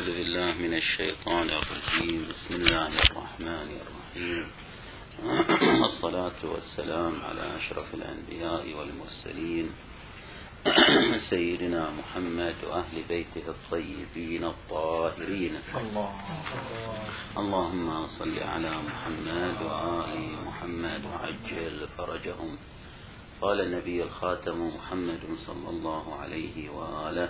أعوذ بالله من الشيطان الرجيم. بسم الله الرحمن الرحيم. والصلاة والسلام على أشرف الأنبياء والمرسلين سيدنا محمد وأهل بيته الطيبين الطاهرين. اللهم صل على محمد وآل محمد وعجل فرجهم. قال النبي الخاتم محمد صلى الله عليه وآله: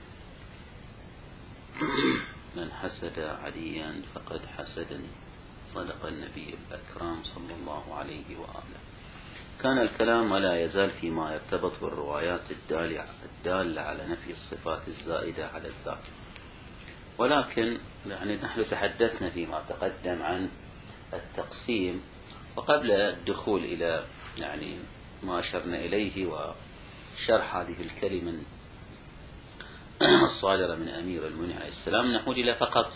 من حسد عليا فقد حسدني. صدق النبي الأكرم صلى الله عليه وآله. كان الكلام ولا يزال فيما يرتبط بالروايات الدالة على نفي الصفات الزائدة على الذات، ولكن نحن تحدثنا فيما تقدم عن التقسيم، وقبل الدخول إلى ما أشرنا إليه وشرح هذه الكلمة الصادرة من أمير المؤمنين عليه السلام، نقول إلى فقط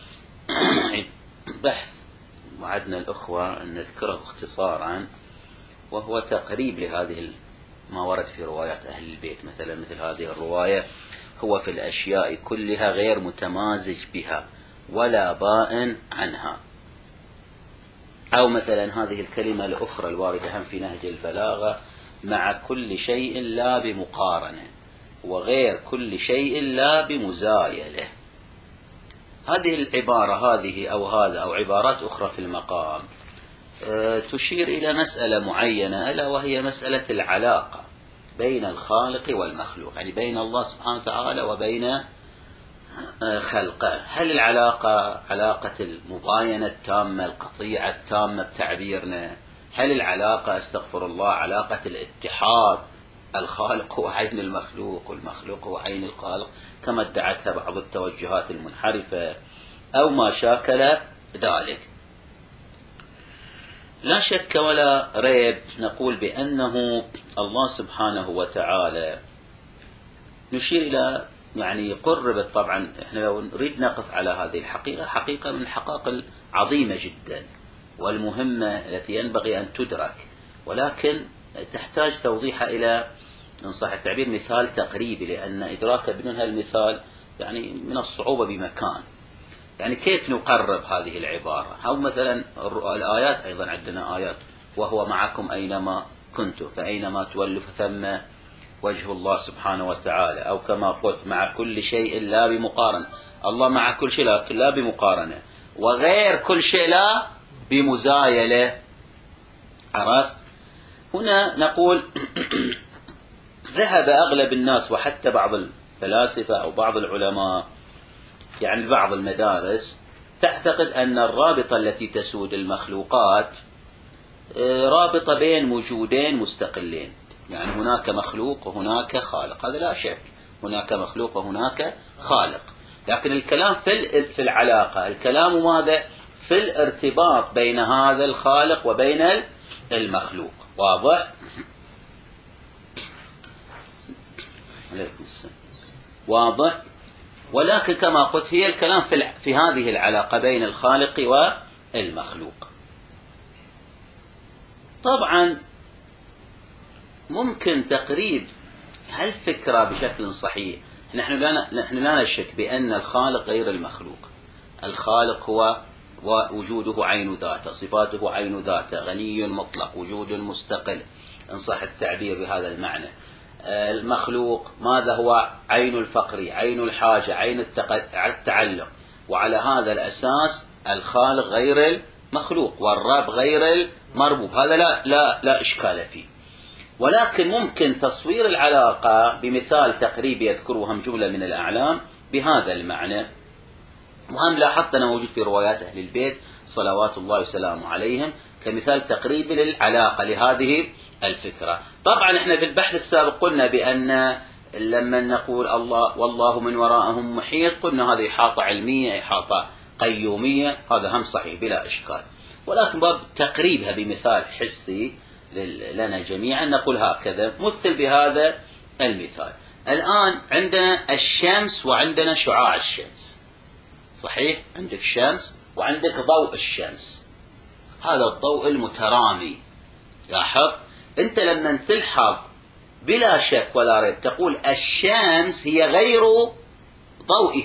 بحث وعدنا الأخوة أن نذكره اختصارا، وهو تقريب لهذه ما ورد في روايات أهل البيت. مثل هذه الرواية: هو في الأشياء كلها غير متمازج بها ولا بائن عنها. أو مثلا هذه الكلمة الأخرى الواردة هم في نهج البلاغة: مع كل شيء لا بمقارنة وغير كل شيء لا بمزايلة. هذه العبارة أو عبارات أخرى في المقام تشير إلى مسألة معينة، ألا وهي مسألة العلاقة بين الخالق والمخلوق، يعني بين الله سبحانه وتعالى وبين خلقه. هل العلاقة علاقة المباينة التامة القطيعة التامة بتعبيرنا؟ هل العلاقة استغفر الله علاقة الاتحاد، الخالق هو عين المخلوق والمخلوق هو عين الخالق كما ادعتها بعض التوجهات المنحرفة، أو ما شاكل ذلك؟ لا شك ولا ريب نقول بأنه الله سبحانه وتعالى نشير إلى قربت. طبعا احنا لو نريد نقف على هذه الحقيقة، حقيقة من الحقائق العظيمة جدا والمهمة التي ينبغي أن تدرك، ولكن تحتاج توضيحها إلى إن صح التعبير مثال تقريبي، لأن إدراك بدون هالمثال من الصعوبة بمكان. كيف نقرب هذه العبارة؟ أو مثلا الآيات، أيضا عندنا آيات: وهو معكم أينما كنتم فأينما تولوا فثم وجه الله سبحانه وتعالى. أو كما قلت: مع كل شيء لا بمقارنة. الله مع كل شيء لكن لا بمقارنة، وغير كل شيء لا بمزايلة. عرفت؟ هنا نقول ذهب أغلب الناس وحتى بعض الفلاسفة أو بعض العلماء، بعض المدارس، تعتقد أن الرابطة التي تسود المخلوقات رابطة بين وجودين مستقلين، هناك مخلوق وهناك خالق، هذا لا شك، هناك مخلوق وهناك خالق. لكن الكلام في العلاقة، الكلام ماذا؟ في الارتباط بين هذا الخالق وبين المخلوق. واضح؟ عليكم السلام. واضح؟ ولكن كما قلت هي الكلام في هذه العلاقة بين الخالق والمخلوق. طبعا ممكن تقريب هالفكرة بشكل صحيح. نحن لا نشك بأن الخالق غير المخلوق. الخالق هو وجوده عين ذاته، صفاته عين ذاته، غني مطلق، وجود مستقل إن صح التعبير بهذا المعنى. المخلوق ماذا هو؟ عين الفقر، عين الحاجة، عين التعلق. وعلى هذا الأساس الخالق غير المخلوق والرب غير المربوب، هذا لا إشكال فيه. ولكن ممكن تصوير العلاقة بمثال تقريبي يذكره هم جملة من الأعلام بهذا المعنى، وهم لاحظت أنا موجود في روايات أهل البيت صلوات الله وسلامه عليهم كمثال تقريبي للعلاقة لهذه الفكرة. طبعا احنا في البحث السابق قلنا بأن لما نقول الله والله من وراءهم محيط، قلنا هذه إحاطة علمية، إحاطة قيومية، هذا هم صحيح بلا إشكال، ولكن باب تقريبها بمثال حسي لنا جميعا نقول هكذا مثل بهذا المثال. الآن عندنا الشمس وعندنا شعاع الشمس، صحيح؟ عندك شمس وعندك ضوء الشمس، هذا الضوء المترامي. لاحظ أنت لما تلحظ بلا شك ولا ريب تقول الشمس هي غير ضوئها،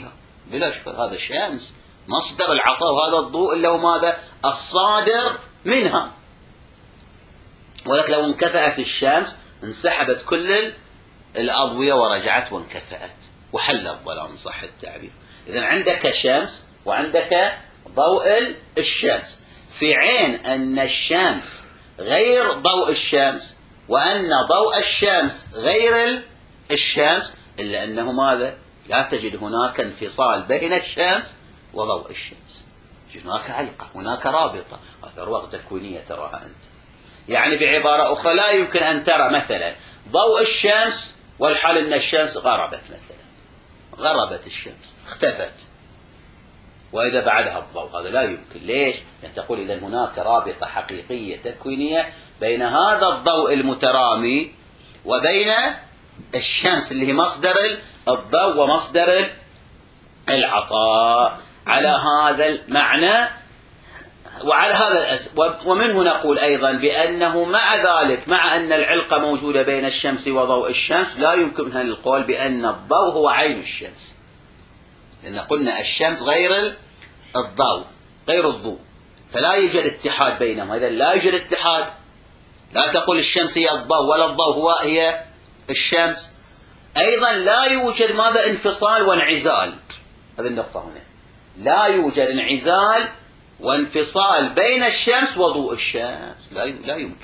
بلا شك هذا الشمس مصدر العطاء، وهذا الضوء اللي هو ماذا؟ الصادر منها. ولكن لو انكفأت الشمس انسحبت كل الأضوية ورجعت وانكفأت وحل الظلام إن صح التعبير. إذن عندك شمس وعندك ضوء الشمس، في عين أن الشمس غير ضوء الشمس وأن ضوء الشمس غير الشمس، إلا أنه ماذا؟ لا تجد هناك انفصال بين الشمس وضوء الشمس، هناك علقة، هناك رابطة، ثروة تكوينية تراها أنت. يعني بعبارة أخرى لا يمكن أن ترى مثلا ضوء الشمس والحال أن الشمس غربت مثلا، غربت الشمس اختفت وإذا بعدها الضوء، هذا لا يمكن. ليش؟ يعني تقول إذا هناك رابطة حقيقية تكوينية بين هذا الضوء المترامي وبين الشمس اللي هي مصدر الضوء ومصدر العطاء. على هذا المعنى وعلى هذا ومنه نقول أيضا بأنه مع ذلك، مع أن العلقة موجودة بين الشمس وضوء الشمس، لا يمكنها القول بأن الضوء هو عين الشمس، لأن قلنا الشمس غير الضوء، غير الضوء، فلا يوجد اتحاد بينهما. إذا لا يوجد اتحاد، لا تقول الشمس هي الضوء ولا الضوء هي الشمس. أيضا لا يوجد ماذا؟ انفصال وانعزال. هذه النقطة هنا، لا يوجد انعزال وانفصال بين الشمس وضوء الشمس، لا يمكن.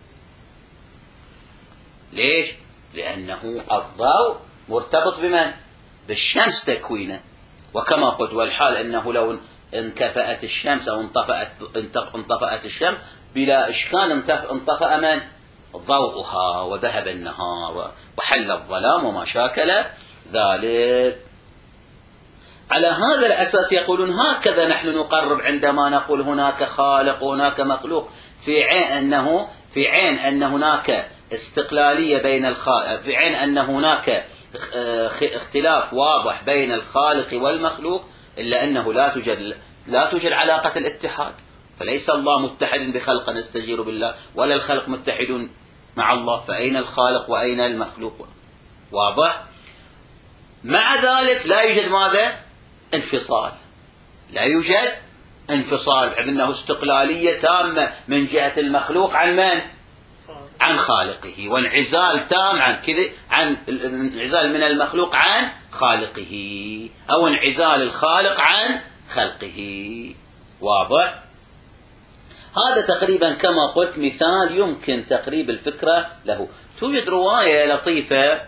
ليش؟ لأنه الضوء مرتبط بمن؟ بالشمس تكوينه، وكما قلت والحال أنه لو انكفأت الشمس أو انطفأت الشمس بلا إشكال انطفأ من؟ ضوءها وذهب النهار وحل الظلام وما شاكل ذلك. على هذا الأساس يقولون هكذا نحن نقرب عندما نقول هناك خالق وهناك مخلوق، في عين أن هناك استقلالية بين الخالق، في عين أن هناك اختلاف واضح بين الخالق والمخلوق، إلا أنه لا توجد علاقة الاتحاد. فليس الله متحد بخلق نستجير بالله، ولا الخلق متحد مع الله، فأين الخالق وأين المخلوق؟ واضح؟ مع ذلك لا يوجد ماذا؟ انفصال، لا يوجد انفصال، بحيث أنه استقلالية تامة من جهة المخلوق عن من؟ عن خالقه، وانعزال تام عن انعزال من المخلوق عن خالقه، أو انعزال الخالق عن خلقه. واضح؟ هذا تقريبا كما قلت مثال يمكن تقريب الفكرة له. توجد رواية لطيفة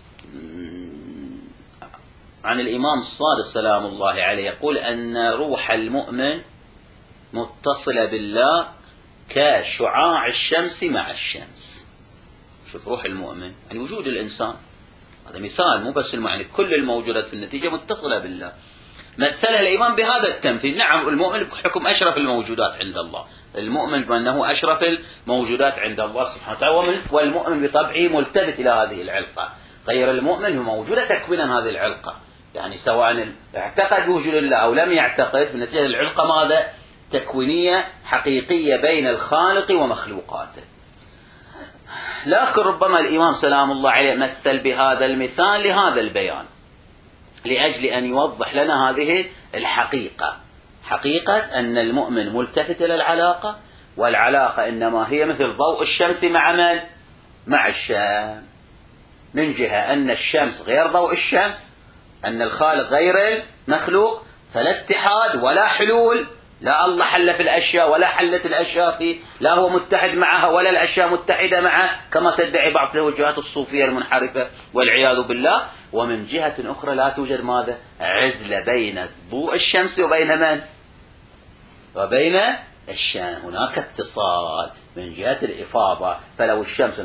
عن الإمام الصادق سلام الله عليه، يقول أن روح المؤمن متصلة بالله كشعاع الشمس مع الشمس. شوف روح المؤمن يعني وجود الإنسان، هذا مثال مو بس يعني كل الموجودات في النتيجة متصلة بالله. مثلها الإمام بهذا التمثيل. نعم المؤمن بحكم أشرف الموجودات عند الله، المؤمن بأنه أشرف الموجودات عند الله سبحانه وتعالى، والمؤمن بطبعه ملتفت إلى هذه العلقة. غير المؤمن هو موجودة تكوينا هذه العلقة، يعني سواء اعتقد بوجود الله أو لم يعتقد، في النتيجة العلقة ماذا؟ تكوينية حقيقية بين الخالق ومخلوقاته. لكن ربما الإمام سلام الله عليه مثل بهذا المثال لهذا البيان، لأجل أن يوضح لنا هذه الحقيقة، حقيقة أن المؤمن ملتفت إلى العلاقة، والعلاقة إنما هي مثل ضوء الشمس مع من؟ مع الشمس، من جهة أن الشمس غير ضوء الشمس، أن الخالق غير المخلوق، فلا اتحاد ولا حلول، لا الله حل في الأشياء ولا حلت الأشياء فيه، لا هو متحد معها ولا الأشياء متحدة معه كما تدعي بعض الوجهات الصوفية المنحرفة والعياذ بالله. ومن جهة أخرى لا توجد ماذا؟ عزلة بين ضوء الشمس وبين من؟ وبين الشمس، هناك اتصال من جهة الإفاضة. فلو الشمس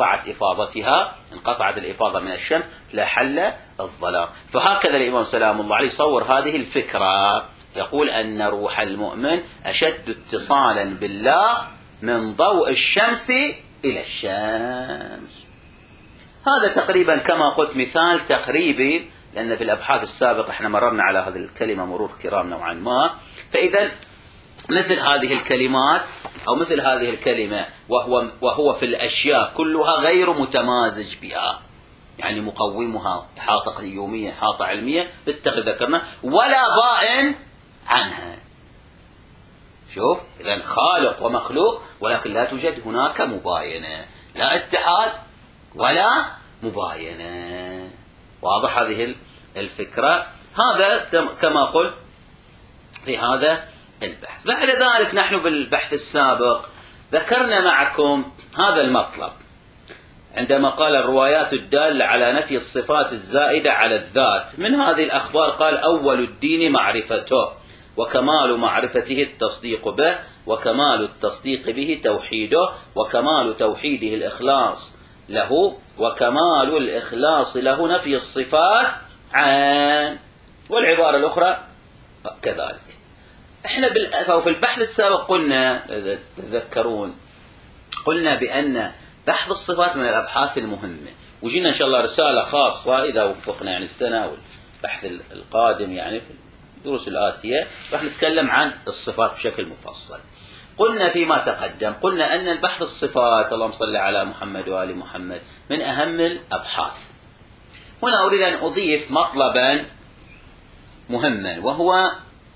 انقطعت الإفاضة من الشمس لحل الظلام. فهكذا الإمام سلام الله عليه صور هذه الفكرة، يقول أن روح المؤمن أشد اتصالا بالله من ضوء الشمس إلى الشمس. هذا تقريبا كما قلت مثال تقريبي، لأن في الأبحاث السابقة احنا مررنا على هذه الكلمة مرور كرام نوعا ما. فإذا مثل هذه الكلمات أو مثل هذه الكلمة وهو في الأشياء كلها غير متمازج بها، يعني مقومها إحاطة قيومية إحاطة علمية بالتقدير ذكرنا، ولا بائن عنها. شوف، إذن خالق ومخلوق، ولكن لا توجد هناك مباينة، لا اتحاد ولا مباينة. واضح هذه الفكرة؟ هذا كما قلت في هذا البحث. بعد ذلك نحن بالبحث السابق ذكرنا معكم هذا المطلب عندما قال الروايات الدالة على نفي الصفات الزائدة على الذات. من هذه الأخبار قال: أول الدين معرفته، وكمال معرفته التصديق به، وكمال التصديق به توحيده، وكمال توحيده الإخلاص له، وكمال الإخلاص له نفي الصفات عن. والعبارة الأخرى كذلك. احنا في البحث السابق قلنا، تذكرون، قلنا بأن بحث الصفات من الأبحاث المهمة، وجينا إن شاء الله رسالة خاصة إذا وفقنا يعني السنة والبحث القادم يعني في الدروس الآتية راح نتكلم عن الصفات بشكل مفصل. قلنا فيما تقدم، قلنا أن البحث الصفات، اللهم صل على محمد وآل محمد، من أهم الأبحاث. هنا أريد أن أضيف مطلبا مهما، وهو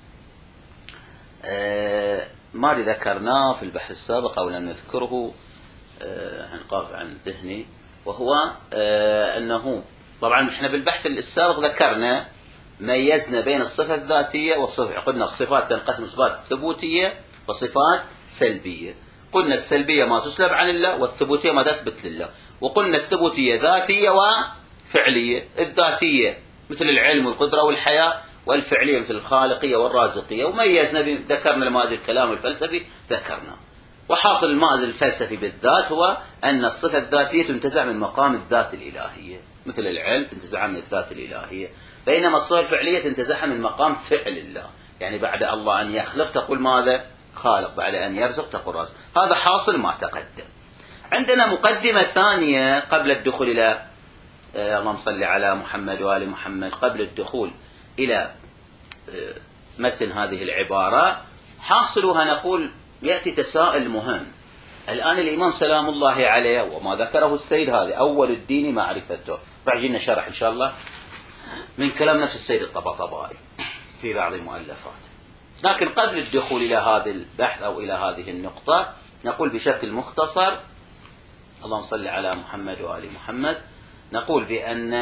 ما ذكرناه في البحث السابق أو لم نذكره، هنقاف عن ذهني، وهو أنه طبعا احنا بالبحث السابق ذكرنا ميزنا بين الصفة الذاتية والصفة. قلنا الصفات تنقسم صفات ثبوتية وصفات سلبية. قلنا السلبية ما تسلب عن الله، والثبوتية ما تثبت لله. وقلنا الثبوتية ذاتية وفعلية. الذاتية مثل العلم والقدرة والحياة، والفعلية مثل الخالقية والرازقية. وميزنا ذكرنا المادة الكلام الفلسفي ذكرنا. وحاصل المادة الفلسفي بالذات هو أن الصفة الذاتية تنتزع من مقام الذات الإلهية، مثل العلم تنتزع من الذات الإلهية، بينما الصفة الفعلية تنتزعها من مقام فعل الله. يعني بعد الله أن يخلق تقول ماذا؟ خالق. بعد أن يرزق تقول رازق. هذا حاصل ما تقدم. عندنا مقدمة ثانية قبل الدخول إلى اللهم صل على محمد وآل محمد، قبل الدخول إلى متن هذه العبارة. حاصلها نقول يأتي تساؤل مهم. الآن الإمام سلام الله عليه وما ذكره السيد، هذا أول الدين معرفته، راح يجينا شرح إن شاء الله من كلام نفس السيد الطباطبائي في بعض المؤلفات. لكن قبل الدخول إلى هذا البحث أو إلى هذه النقطة نقول بشكل مختصر، اللهم صل على محمد وآل محمد، نقول بأن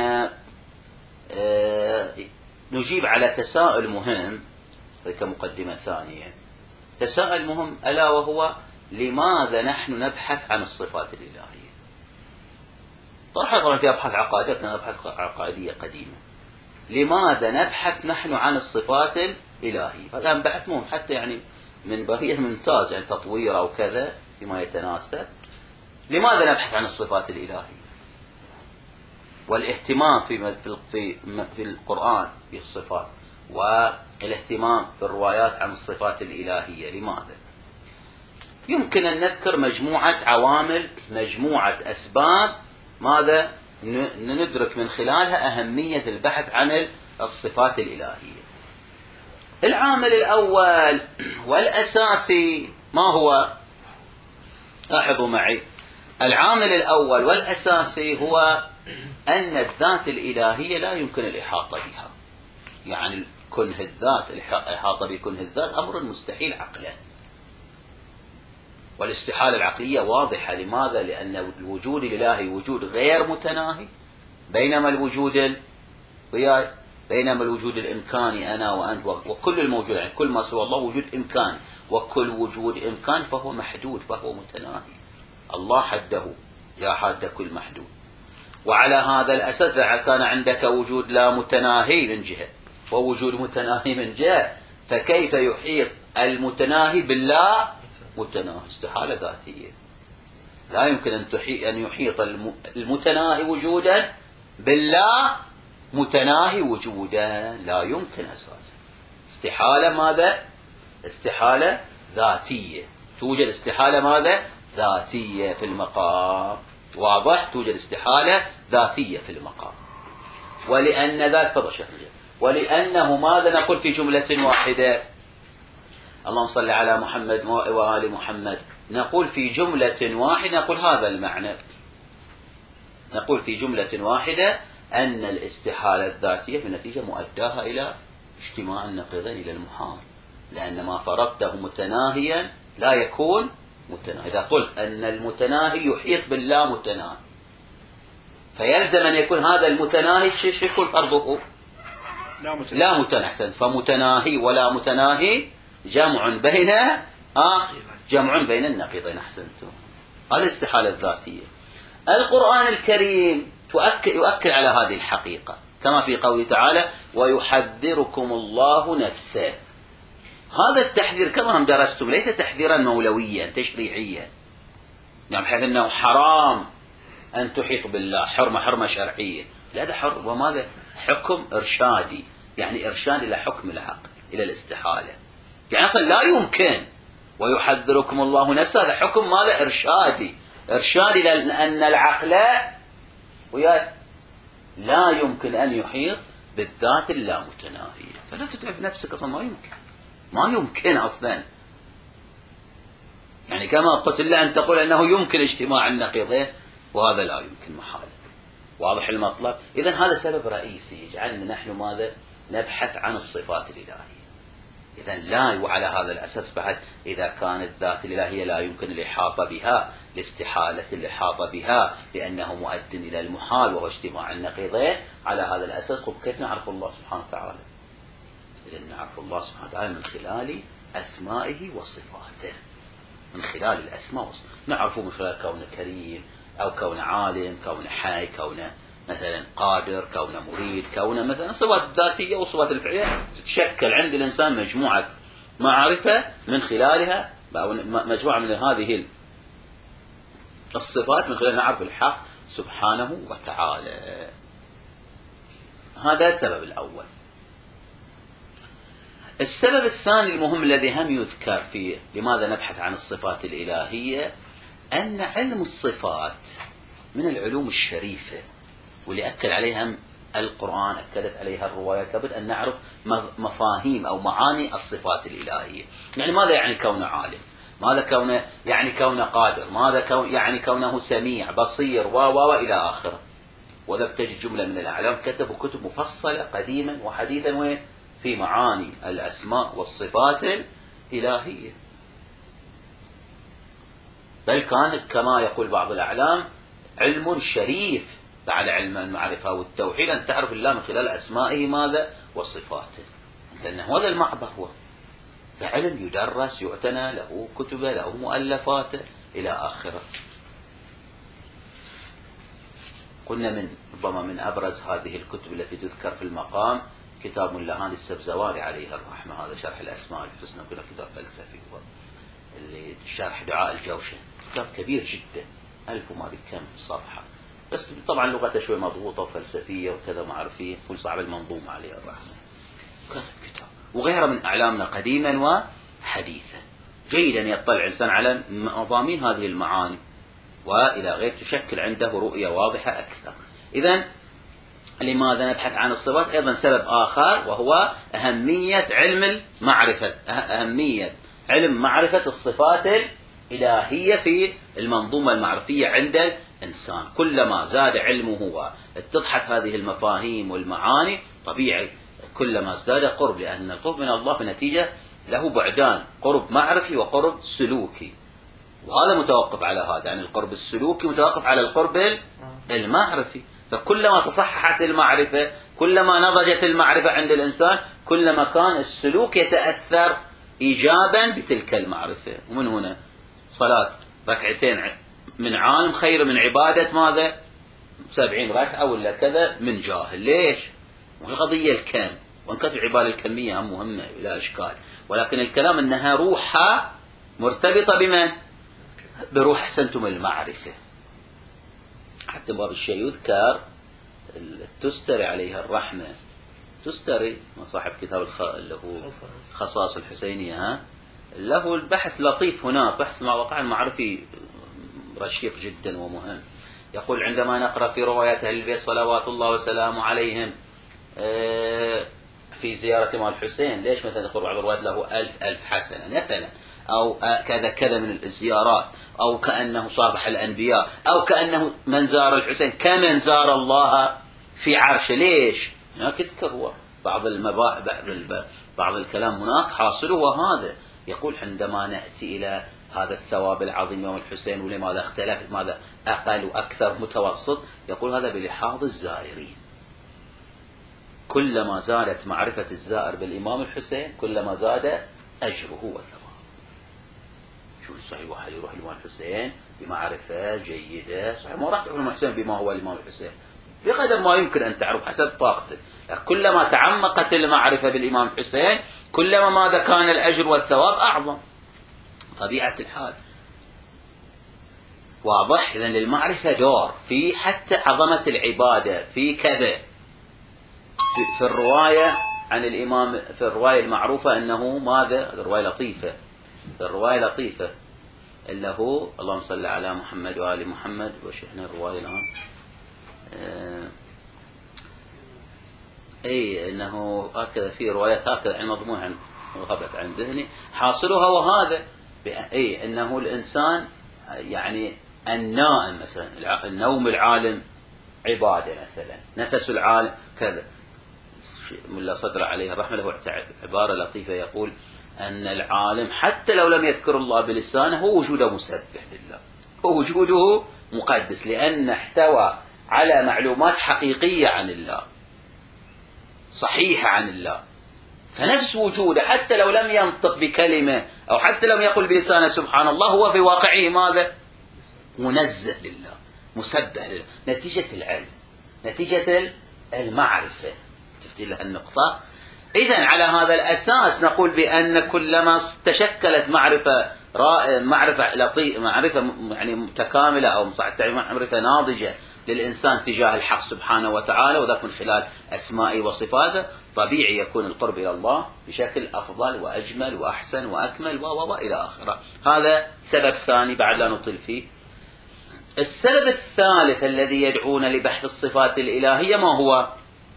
نجيب على تساؤل مهم كمقدمة ثانية. تساؤل مهم ألا وهو: لماذا نحن نبحث عن الصفات الإلهية؟ طبعا في أبحاث عقائدية، كانت أبحاث عقائدية قديمة. لماذا نبحث نحن عن الصفات الإلهية؟ هذا بحث مهم حتى يعني من بهية ممتاز، يعني تطوير أو كذا فيما يتناسب. لماذا نبحث عن الصفات الإلهية؟ والاهتمام في القرآن بالصفات، والاهتمام في الروايات عن الصفات الإلهية، لماذا؟ يمكن أن نذكر مجموعة عوامل، مجموعة أسباب، ماذا ندرك من خلالها أهمية البحث عن الصفات الإلهية. العامل الأول والأساسي ما هو؟ لاحظوا معي، العامل الأول والأساسي هو أن الذات الإلهية لا يمكن الإحاطة بها. يعني كنه الذات، الإحاطة بكنه الذات أمر مستحيل عقلا. والاستحالة العقلية واضحة. لماذا؟ لأن الوجود الإلهي وجود غير متناهي، بينما الوجود الإمكاني أنا وأنت وكل الموجود، يعني كل ما سوى الله وجود إمكاني، وكل وجود إمكان فهو محدود، فهو متناهي. الله حده يا حد كل محدود. وعلى هذا الأساس كان عندك وجود لا متناهي من جهة ووجود متناهي من جهة، فكيف يحيط المتناهي بالله متناهي؟ استحالة ذاتية. لا يمكن أن يحيط المتناهي وجودا بالله متناهي وجودا، لا يمكن أساسا. استحالة ماذا؟ استحالة ذاتية. توجد استحالة ماذا؟ ذاتية في المقام. واضح؟ توجد استحالة ذاتية في المقام. ولأن ذات فضل شهرية، ولأنه ماذا نقول في جملة واحدة؟ اللهم صل على محمد وآل محمد. نقول في جملة واحدة، نقول هذا المعنى. نقول في جملة واحدة أن الاستحالة الذاتية في النتيجة مؤداها إلى اجتماع النقيضين إلى المحال، لأن ما فرضته متناهيا لا يكون متناهي. إذا قلت أن المتناهي يحيط باللا متناهي، فيلزم أن يكون هذا المتناهي شو يكون فرضه؟ لا متناهي. فمتناهي ولا متناهي جمع بين النقيضين. أحسنتم. الاستحالة الذاتية. القرآن الكريم يؤكد على هذه الحقيقة، كما في قوله تعالى: ويحذركم الله نفسه. هذا التحذير كما هم درستم ليس تحذيرا مولويا تشريعيا، يعني بحيث أنه حرام أن تحيط بالله، حرمة شرعية، لا، هذا حر وماذا حكم إرشادي، يعني إرشاد إلى حكم الحق، إلى الاستحالة. يعني أصلا لا يمكن ويحذركم الله نفسه، هذا حكم ماذا إرشاد إلى أن العقل لا يمكن أن يحيط بالذات اللامتناهية. فلا تتعب نفسك، أصلا ما يمكن أصلا. يعني كما قلت الله أن تقول أنه يمكن اجتماع النقيضين، وهذا لا يمكن محالة. واضح المطلب؟ إذن هذا سبب رئيسي يجعلنا نحن ماذا نبحث عن الصفات الإلهية. إذن لا، وعلى هذا الأساس بعد إذا كانت الذات الإلهية لا يمكن الإحاطة بها، لاستحالة الإحاطة بها، لأنه مؤد إلى المحال وهو اجتماع النقيضين، على هذا الأساس كيف نعرف الله سبحانه وتعالى؟ إذن نعرف الله سبحانه وتعالى من خلال أسمائه وصفاته، من خلال الأسماء والصفات. نعرفه من خلال كونه كريم، أو كونه عالم، كونه حي، كونه مثلا قادر، كونه مريد، كونه مثلا صفات الذاتية والصفات الفعلية. تتشكل عند الإنسان مجموعة معرفة من خلالها، مجموعة من هذه الصفات من خلال نعرف الحق سبحانه وتعالى. هذا السبب الأول. السبب الثاني المهم الذي هم يذكر فيه لماذا نبحث عن الصفات الإلهية، أن علم الصفات من العلوم الشريفة، واللي أكد عليها القرآن، أكدت عليها الروايات. لابد أن نعرف مفاهيم أو معاني الصفات الإلهية. يعني ماذا يعني كونه عالم؟ ماذا كونه يعني كونه قادر؟ ماذا يعني كونه سميع بصير إلى آخره. وذا بتجد جملة من الأعلام كتبوا كتب مفصلة قديما وحديثا في معاني الأسماء والصفات الإلهية. بل كان كما يقول بعض الأعلام علم شريف على علم المعرفة والتوحيد، أن تعرف الله من خلال أسمائه ماذا وصفاته، لأن هذا المعبر هو علم يدرس، يعتنى له، كتبه له، مؤلفاته إلى آخره. قلنا ربما من أبرز هذه الكتب التي تذكر في المقام كتاب اللهان السبزواري عليه الرحمة، هذا شرح الأسماء الحسنى، كله كتاب فلسفي، هو اللي شرح دعاء الجوشن، كتاب كبير جدا، 1000 وما كم صفحة، بس طبعا لغته شوي مضغوطة وفلسفية وكذا ما أعرف فيه، يكون صعب المنظوم عليه الرحمة. كتاب وغيره من أعلامنا قديما وحديثا، جيد أن يطلع إنسان على مضامين هذه المعاني وإلى غير، تشكل عنده رؤية واضحة أكثر. إذن لماذا نبحث عن الصفات؟ أيضا سبب آخر، وهو أهمية علم المعرفة، أهمية علم معرفة الصفات الإلهية في المنظومة المعرفية عند الإنسان. كلما زاد علمه واتضحت هذه المفاهيم والمعاني، طبيعي كلما ازداد قرب، لأن القرب من الله في النتيجة له بعدان، قرب معرفي وقرب سلوكي، وهذا متوقف على هذا، يعني القرب السلوكي متوقف على القرب المعرفي. فكلما تصححت المعرفة، كلما نضجت المعرفة عند الإنسان، كلما كان السلوك يتأثر إيجابا بتلك المعرفة. ومن هنا صلاة ركعتين من عالم خير من عبادة ماذا 70 ركعة ولا كذا من جاهل. ليش؟ والقضية الكم، وإن كانت العبادة الكمية هم مهمة لا إشكال، ولكن الكلام أنها روحها مرتبطة بمن؟ بروح أحسنتم المعرفة. حتى باب الشيء يذكر التستري عليها الرحمة، تستري صاحب كتاب له خصائص الحسينية، له البحث لطيف هناك، بحث مع وقع المعرفي رشيق جدا ومهم. يقول عندما نقرأ في روايات أهل البيت صلوات الله وسلامه عليهم في زيارة مال الحسين، ليش مثلا يقول بعض الروايات له 1000 حسنة مثلا، أو كذا كذا من الزيارات، أو كأنه صافح الأنبياء، أو كأنه من زار الحسين كمن زار الله في عرشه. ليش؟ هناك يذكر هو بعض الكلام هناك حاصله وهذا يقول عندما نأتي إلى هذا الثواب العظيم يوم الحسين ولماذا اختلف، ماذا أقل وأكثر متوسط، يقول هذا بلحاظ الزائرين. كلما زادت معرفة الزائر بالإمام الحسين كلما زاد أجره وثوابه. شو صحيح واحد يروح الإمام الحسين بمعرفة جيدة، صحيح ما راح تروح الإمام الحسين بما هو الإمام الحسين، بقدر ما يمكن أن تعرف حسب طاقتك. كلما تعمقت المعرفة بالإمام الحسين كلما ماذا كان الأجر والثواب أعظم، طبيعة الحال. واضح؟ إذن للمعرفة دور في حتى عظمة العبادة في كذا. في الرواية عن الإمام، في الرواية المعروفة أنه ماذا، الرواية لطيفة، الرواية لطيفة اللي هو اللهم صل على محمد وآل محمد. وش احنا الرواية الآن؟ أي أنه هكذا في روايات هكذا عن مضمون عن غابت عن ذهني حاصلها، وهذا أي أنه الإنسان يعني النائم مثلا، النوم العالم عبادة مثلا، نفس العالم كذا. ملا صدر عليه الرحمة له عبارة لطيفة يقول أن العالم حتى لو لم يذكر الله بلسانه هو وجوده مسبح لله، هو وجوده مقدس، لأن احتوى على معلومات حقيقية عن الله صحيحة عن الله. فنفس وجوده حتى لو لم ينطق بكلمة أو حتى لم يقل بلسانه سبحان الله، هو في واقعه ماذا؟ منزه لله، مسبح لله، نتيجة العلم، نتيجة المعرفة. تفتي لها النقطة. إذن على هذا الأساس نقول بأن كلما تشكلت معرفة يعني متكاملة أو معرفة ناضجة للإنسان تجاه الحق سبحانه وتعالى، وذلك من خلال أسمائه وصفاته، طبيعي يكون القرب إلى الله بشكل أفضل وأجمل وأحسن وأكمل وإلى آخره. هذا سبب ثاني بعد لا نطل فيه. السبب الثالث الذي يدعونا لبحث الصفات الإلهية ما هو؟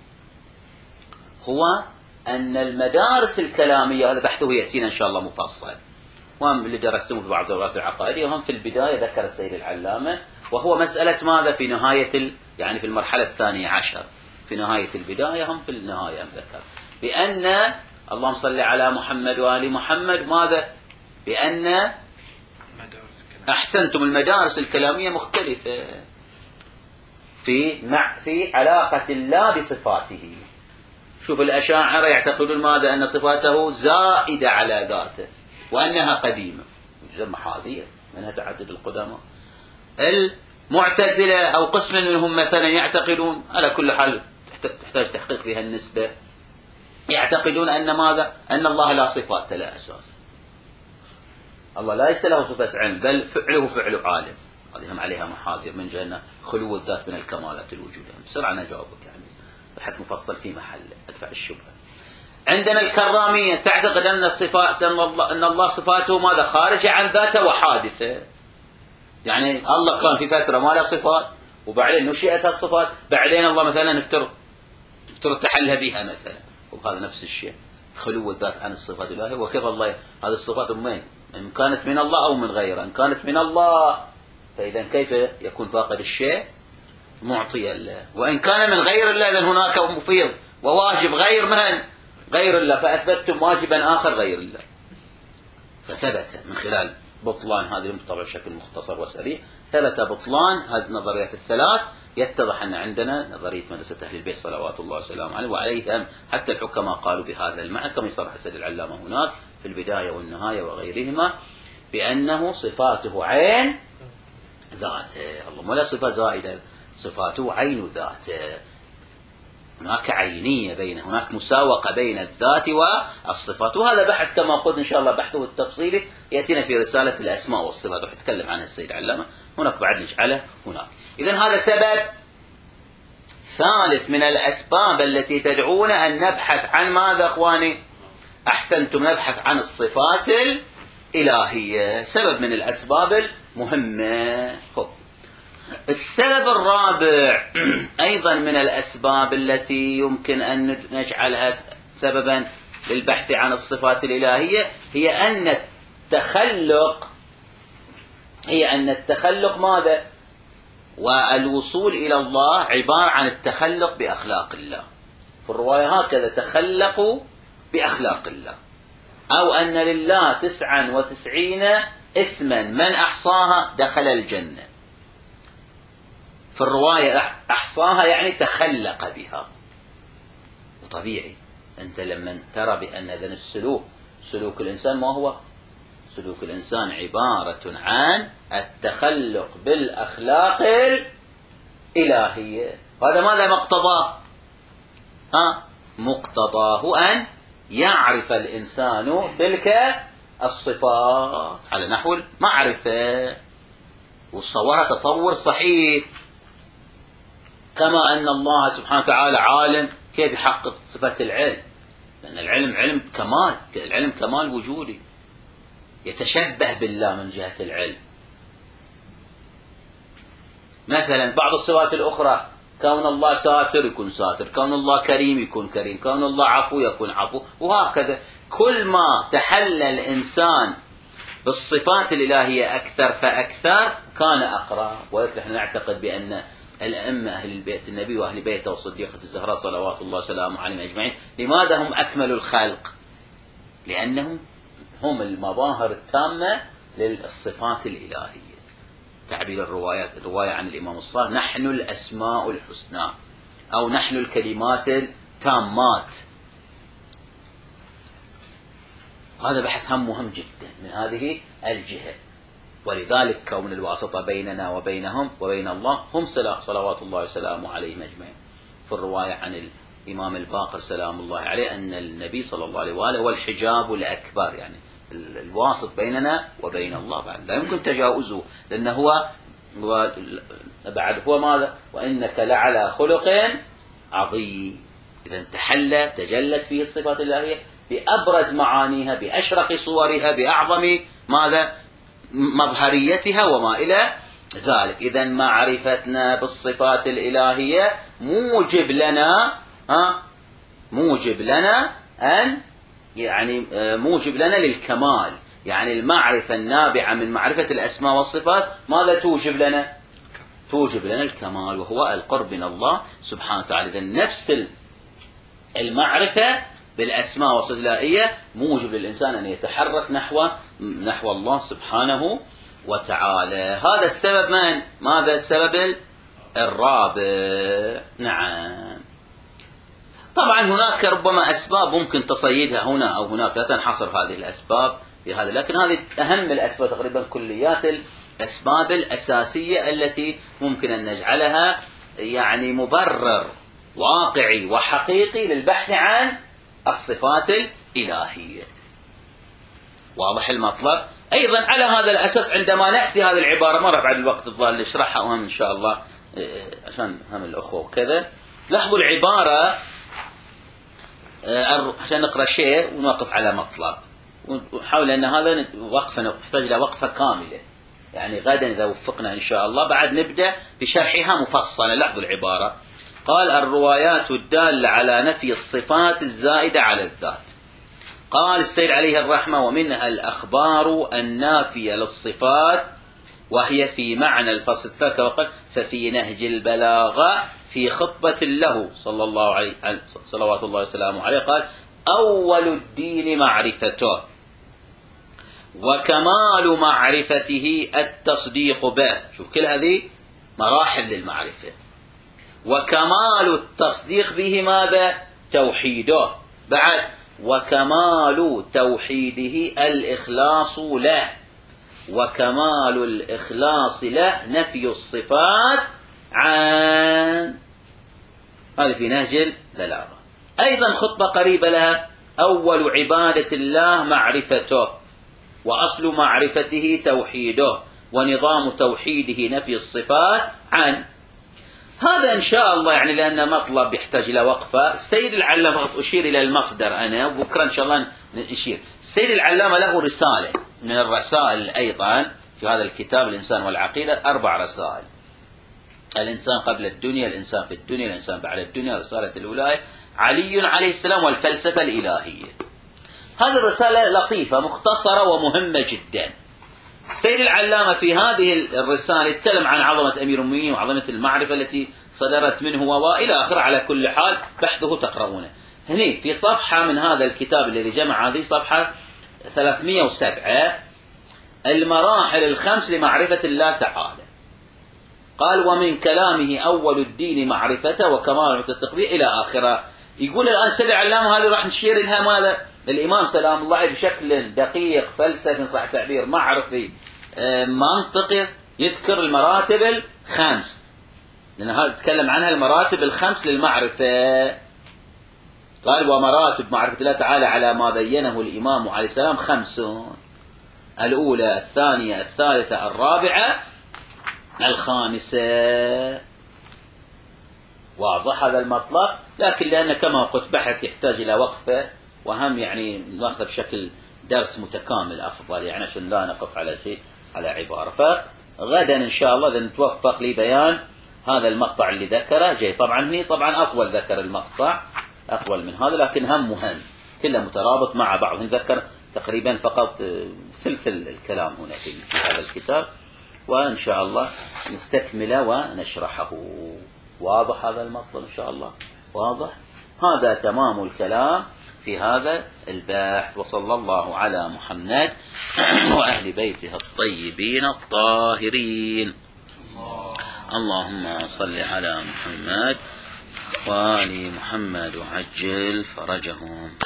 هو أن المدارس الكلامية، هذا بحثه يأتينا إن شاء الله مفصل، وهم اللي درستموه في بعض دورات العقائدية، وهم في البداية ذكر السيد العلامة، وهو مسألة ماذا في نهاية يعني في المرحلة الثانية عشر، في نهاية البداية هم في النهاية ذكر بأن اللهم صل على محمد وآل محمد ماذا؟ بأن أحسنتم المدارس الكلامية مختلفة في علاقة الله بصفاته. شوف الأشاعرة يعتقدون ماذا؟ أن صفاته زائدة على ذاته وأنها قديمة، محاذير منها تعدد القدماء. المعتزلة أو قسم منهم مثلا يعتقدون، على كل حال تحتاج تحقيق فيها النسبة، يعتقدون أن ماذا؟ أن الله لا صفات لا أساس، الله ليس له صفة علم بل فعله فعل عالم. هذه هم عليها محاذير من جهة خلو الذات من الكمالات الوجودية. بسرعة أنا جاوبك يعني بحث مفصل في محل أدفع الشبهة. عندنا الكرامية تعتقد أن الصفات أن الله صفاته ماذا؟ خارجة عن ذاته وحادثة، يعني الله كان في فترة ما له صفات وبعدين نشئت الصفات، بعدين الله مثلا نفترض تحلها بها مثلا، وهذا نفس الشيء خلو الذات عن الصفات الإلهية. وكيف الله هذه الصفات من إن كانت من الله أو من غيره؟ إن كانت من الله فإذا كيف يكون فاقد الشيء معطي الله، وإن كان من غير الله إذن هناك مفيض وواجب غير من غير الله، فأثبتتم واجبا آخر غير الله. فثبت من خلال بطلان هذه طبعا بشكل مختصر وسريع، ثبت بطلان هذه النظريات الثلاث. يتضح أن عندنا نظرية مدرسة أهل البيت صلوات الله وسلامه عليه، وعليهم حتى الحكماء قالوا بهذا المعنى كما يصرح السيد العلامة هناك في البداية والنهاية وغيرهما، بأنه صفاته عين ذاته، الله ولا صفة زائدة، صفاته عين ذاته. هناك عينية هناك مساوقة بين الذات والصفات، وهذا بحث كما قلت إن شاء الله بحثه التفصيلي يأتينا في رسالة الأسماء والصفات، راح يتكلم عنها السيد علامة هناك بعد نجعله هناك. إذن هذا سبب ثالث من الأسباب التي تدعونا أن نبحث عن ماذا أخواني؟ أحسنتم، نبحث عن الصفات الإلهية، سبب من الأسباب المهمة. السبب الرابع أيضا من الأسباب التي يمكن أن نجعلها سببا للبحث عن الصفات الإلهية، هي أن التخلق هي أن التخلق ماذا؟ والوصول إلى الله عبارة عن التخلق بأخلاق الله. في الرواية هكذا: تخلقوا بأخلاق الله، أو أن لله 99 اسما من أحصاها دخل الجنة. في الرواية أحصاها يعني تخلق بها. وطبيعي أنت لما ترى بأن ذن سلوك الإنسان ما هو؟ سلوك الإنسان عبارة عن التخلق بالأخلاق الإلهية. هذا ماذا مقتضاه؟ مقتضاه أن يعرف الإنسان تلك الصفات على نحو المعرفة، وصورها تصور صحيح، كما أن الله سبحانه وتعالى عالم، كيف يحقق صفة العلم؟ لأن العلم علم كمال، العلم كمال وجودي، يتشبه بالله من جهة العلم. مثلا بعض الصفات الأخرى: كون الله ساتر يكون ساتر، كون الله كريم يكون كريم، كون الله عفو يكون عفو، وهكذا. كل ما تحلى الإنسان بالصفات الإلهية أكثر فأكثر كان أقرب. ولكن نحن نعتقد بأن الأئمة أهل البيت، النبي وأهل بيته والصديقة الزهراء صلوات الله وسلامه عليهم أجمعين، لماذا هم أكمل الخلق؟ لأنهم هم المظاهر التامة للصفات الإلهية. تعبير الرواية عن الإمام الصادق: نحن الأسماء الحسنى، أو نحن الكلمات التامات. هذا بحث مهم جدا من هذه الجهة. ولذلك كون الواسطة بيننا وبينهم وبين الله هم صلوات الله وسلامه عليهم أجمعين. في الرواية عن الإمام الباقر سلام الله عليه أن النبي صلى الله عليه وآله هو الحجاب الأكبر، يعني الواسط بيننا وبين الله، بعد لا يمكن تجاوزه، لأنه هو بعد هو ماذا؟ وإنك لعلى خلق عظيم. إذا تجلت فيه الصفات الإلهية بأبرز معانيها، بأشرق صورها، بأعظم ماذا؟ مظهريتها وما إلى ذلك. إذا معرفتنا بالصفات الإلهية موجب لنا أن موجب لنا للكمال. يعني المعرفة النابعة من معرفة الأسماء والصفات ماذا توجب لنا؟ توجب لنا الكمال، وهو القرب من الله سبحانه وتعالى. إذا نفس المعرفة بالأسماء والصفات الإلهية موجب للإنسان أن يتحرك نحو الله سبحانه وتعالى. هذا السبب ماذا السبب الرابع؟ نعم. طبعا هناك ربما أسباب ممكن تصيدها هنا أو هناك، لا تنحصر هذه الأسباب بهذا، لكن هذه أهم الأسباب تقريبا، كليات الأسباب الأساسية التي ممكن أن نجعلها يعني مبرر واقعي وحقيقي للبحث عن الصفات الإلهية. واضح المطلب؟ أيضا على هذا الأساس عندما نأتي هذه العبارة مرة بعد الوقت الظاهر نشرحها وهم إن شاء الله عشان هم الأخوة وكذا، لاحظوا العبارة عشان نقرأ شيء ونوقف على مطلب، ونحاول أن هذا وقفة نحتاج إلى وقفة كاملة. يعني غدا إذا وفقنا إن شاء الله بعد نبدأ بشرحها مفصلة. لاحظوا العبارة: قال: الروايات الدالة على نفي الصفات الزائدة على الذات. قال السيد عليه الرحمة: ومنها الأخبار النافية للصفات، وهي في معنى الفصل الثالث وقال: ففي نهج البلاغة في خطبة له صلى الله عليه صلوات الله وسلامه عليه قال: أول الدين معرفته، وكمال معرفته التصديق به. شوف كل هذه مراحل للمعرفة. وكمال التصديق به ماذا؟ توحيده. بعد: وكمال توحيده الإخلاص له، وكمال الإخلاص له نفي الصفات عن. هذه في نهج البلاغة. أيضا خطبة قريبة لها: أول عبادة الله معرفته، وأصل معرفته توحيده، ونظام توحيده نفي الصفات عن. هذا إن شاء الله يعني لأن مطلب يحتاج إلى وقفة. السيد العلامة أشير إلى المصدر أنا، وبكرة إن شاء الله نشير. السيد العلامة له رسالة من الرسائل أيضا في هذا الكتاب الإنسان والعقيدة، 4 رسائل: الإنسان قبل الدنيا، الإنسان في الدنيا، الإنسان بعد الدنيا، رسالة الولاية، علي عليه السلام، والفلسفة الإلهية. هذه الرسالة لطيفة مختصرة ومهمة جدا. السيد العلامة في هذه الرسالة يتكلم عن عظمة أمير المؤمنين وعظمة المعرفة التي صدرت منه وإلى آخره. على كل حال بحثه تقرؤونه. هني في صفحة من هذا الكتاب الذي جمع هذه صفحة 307 المراحل الخمس لمعرفة الله تعالى. قال ومن كلامه أول الدين معرفته وكمال التستقبيح إلى آخره. يقول الآن السيد العلامة هذه راح نشير لها ماذا؟ الإمام سلام الله عليه بشكل دقيق فلسفي صح تعبير معرفي منطقي يذكر المراتب الخمس، لأن هذا تكلم عنها المراتب الخمس للمعرفة. قال ومراتب معرفة الله تعالى على ما بينه الإمام عليه السلام 5: الأولى، الثانية، الثالثة، الرابعة، الخامسة. واضح هذا المطلب، لكن لأن كما قلت بحث يحتاج إلى وقفة، وهم يعني ناخذ بشكل درس متكامل أفضل، يعني عشان لا نقف على شيء على عبارة. فغدا إن شاء الله إذا نتوفق لبيان هذا المقطع اللي ذكره جاي. طبعا هني طبعا أطول ذكر المقطع أطول من هذا، لكن هم مهم كله مترابط مع بعض. نذكر تقريبا فقط ثلث الكلام هنا في هذا الكتاب، وإن شاء الله نستكمله ونشرحه. واضح هذا المطلب إن شاء الله؟ واضح. هذا تمام الكلام في هذا البحث. وصلى الله على محمد وأهل بيته الطيبين الطاهرين. اللهم صل على محمد وآل محمد وعجل فرجهم.